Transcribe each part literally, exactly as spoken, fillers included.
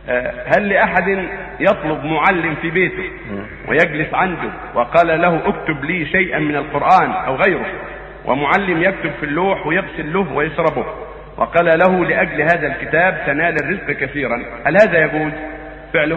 هل لأحد يطلب معلم في بيته ويجلس عنده وقال له اكتب لي شيئا من القرآن أو غيره، ومعلم يكتب في اللوح ويغسل له ويشربه، وقال له لأجل هذا الكتاب تنال الرزق كثيرا، هل هذا يجوز فعله؟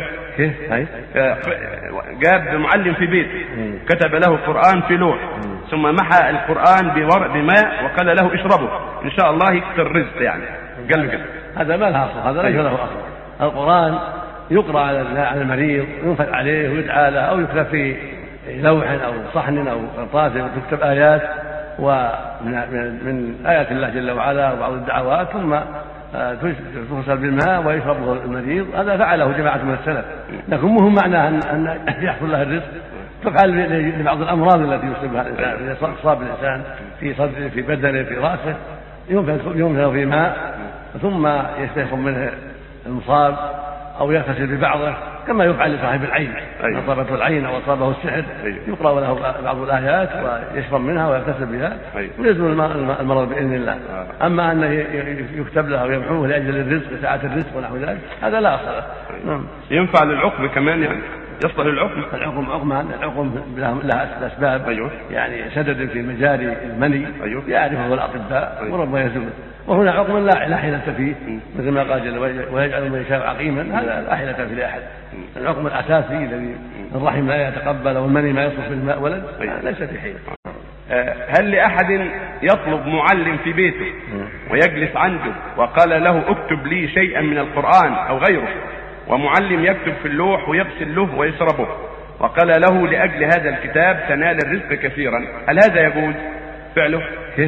جاب معلم في بيته كتب له القرآن في لوح ثم محى القرآن بماء وقال له اشربه إن شاء الله يكثر الرزق، يعني قال له هذا ما له أصل، هذا ليس له أصل. القرآن يقرأ على المريض وينفث عليه ويدعى له أو يكتب في لوح أو صحن أو قرطاس وتكتب آيات ومن من آيات الله جل وعلا وبعض الدعوات، ثم تغسل بالماء ويشربه المريض. هذا فعله جماعة من السلف، لكن مهم معناه أن يحصل له الرزق. تفعل لبعض الأمراض التي يصيبها الإنسان، إذا أصاب الإنسان في صدره في بدنه في رأسه ينفث في ماء ثم يستيقظ منه المصاب أو يغتسل ببعضه، كما يفعل لصاحب العين إذا أصابته العين أو أصابه السحر يقرأ له بعض الآيات ويشرب منها ويغتسل بها ويزول المرض بإذن الله. أما أنه يكتب له ويمحوه لأجل الرزق ساعة الرزق ونحو ذلك هذا لا أصل له. ينفع للعقم كمان، يعني يصلح العقم؟ العقم عقمان، العقم لها أسباب. أيوه. يعني سدد في مجاري المني. أيوه. يعرفه الأطباء وربما يزول. وهنا عقم لا حيلة فيه مثل ما قال جل ويجعل من يشاء عقيما، هذا لا حيلة فيه لأحد. العقم الأساسي الذي الرحم لا يتقبل والمني ما يصرف بالماء ولد ليس في حيلة. هل لأحد يطلب معلم في بيته ويجلس عنده وقال له اكتب لي شيئا من القرآن أو غيره، ومعلم يكتب في اللوح ويغسل له ويشربه، وقال له لأجل هذا الكتاب تنال الرزق كثيرا، هل هذا يجوز فعله؟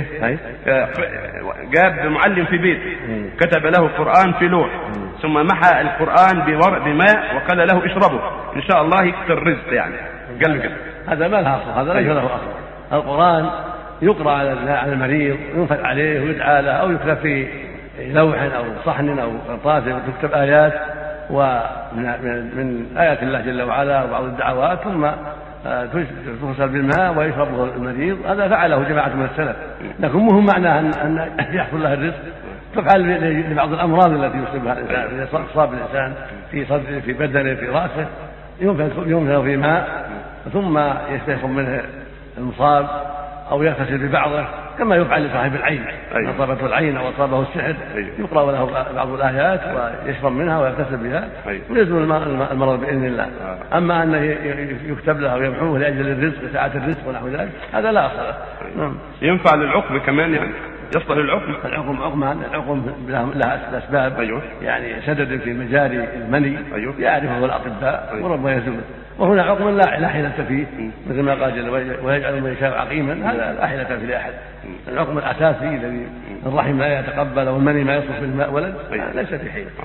جاب معلم في بيته كتب له القرآن في لوح ثم محى القرآن بماء وقال له اشربه إن شاء الله يكثر الرزق، يعني قال له هذا ما له أصل، هذا ليس له أصل. القرآن يقرأ على المريض وينفث عليه ويدعى له أو يكتب في لوح أو صحن أو قرطاس وتكتب آيات ومن من آيات الله جل وعلا وبعض الدعوات، ثم تغسل بالماء ويشربه المريض. هذا فعله جماعة من السلف، لكن مهم معناه أن يحصل له الرزق. تفعل لبعض الأمراض التي يصيبها الإنسان، إذا أصاب الإنسان في صدره في بدنه في رأسه ينفث في ماء ثم يستيقظ منه المصاب أو يغتسل ببعضه، كما يفعل لصاحب العين إذا أصابته العين أو أصابه السحر يقرأ له بعض الآيات ويشرب منها ويغتسل بها ويزول المرض بإذن الله. أما أنه يكتب له ويمحوه لأجل الرزق ساعة الرزق ونحو ذلك هذا لا أصل له. ينفع للعقم كمان، يعني يصلح العقم؟ العقم عقمان، العقم لها أسباب. أيوه. يعني سدد في مجاري المني. أيوه. يعرفه الأطباء وربما يزول. وهنا عقم لا حيلة فيه مثل ما قال جل ويجعل من يشاء عقيما، هذا لا حيلة فيه لأحد. العقم الأساسي الذي الرحم لا يتقبل والمني ما يصرف بالماء ولد ليس في حيلة.